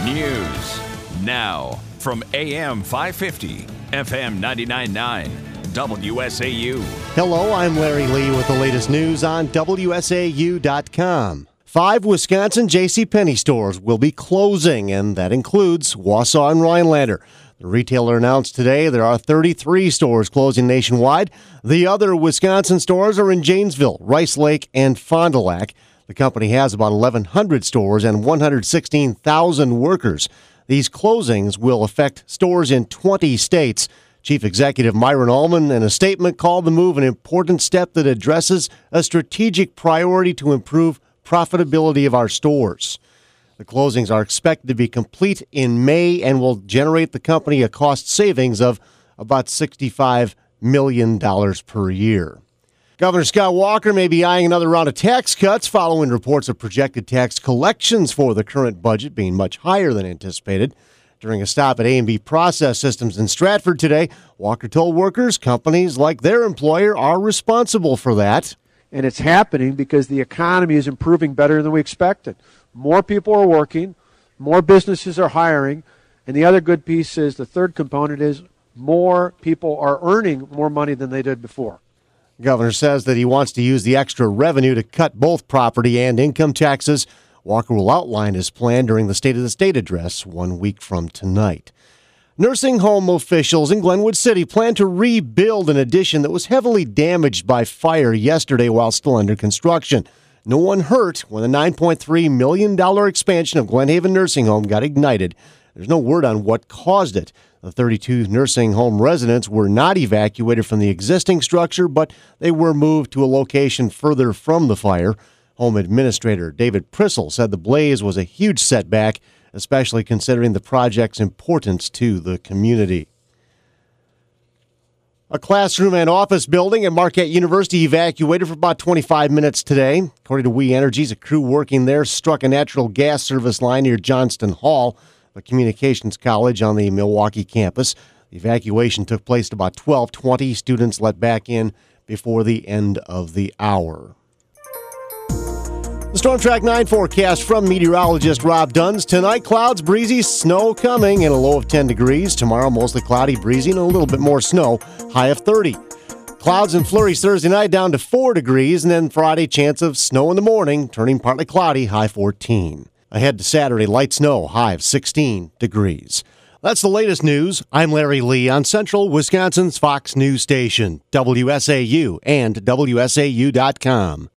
News now from AM 550, FM 99.9, WSAU. Hello, I'm Larry Lee with the latest news on WSAU.com. 5 Wisconsin JCPenney stores will be closing, and that includes Wausau and Rhinelander. The retailer announced today there are 33 stores closing nationwide. The other Wisconsin stores are in Janesville, Rice Lake, and Fond du Lac. The company has about 1,100 stores and 116,000 workers. These closings will affect stores in 20 states. Chief Executive Myron Ullman, in a statement, called the move an important step that addresses a strategic priority to improve profitability of our stores. The closings are expected to be complete in May and will generate the company a cost savings of about $65 million per year. Governor Scott Walker may be eyeing another round of tax cuts following reports of projected tax collections for the current budget being much higher than anticipated. During a stop at A&B Process Systems in Stratford today, Walker told workers companies like their employer are responsible for that. And it's happening because the economy is improving better than we expected. More people are working, more businesses are hiring, and the other good piece is, the third component is, more people are earning more money than they did before. The governor says that he wants to use the extra revenue to cut both property and income taxes. Walker will outline his plan during the State of the State address 1 week from tonight. Nursing home officials in Glenwood City plan to rebuild an addition that was heavily damaged by fire yesterday while still under construction. No one hurt when the $9.3 million expansion of Glen Haven Nursing Home got ignited. There's no word on what caused it. The 32 nursing home residents were not evacuated from the existing structure, but they were moved to a location further from the fire. Home Administrator David Prissel said the blaze was a huge setback, especially considering the project's importance to the community. A classroom and office building at Marquette University evacuated for about 25 minutes today. According to We Energies, a crew working there struck a natural gas service line near Johnston Hall, a communications college on the Milwaukee campus. The evacuation took place at about 12:20. Students let back in before the end of the hour. The Storm Track 9 forecast from meteorologist Rob Duns. Tonight, clouds, breezy, snow coming and a low of 10 degrees. Tomorrow, mostly cloudy, breezy, and a little bit more snow, high of 30. Clouds and flurries Thursday night down to 4 degrees, and then Friday, chance of snow in the morning, turning partly cloudy, high 14. Ahead to Saturday, light snow, high of 16 degrees. That's the latest news. I'm Larry Lee on Central Wisconsin's Fox News Station, WSAU and WSAU.com.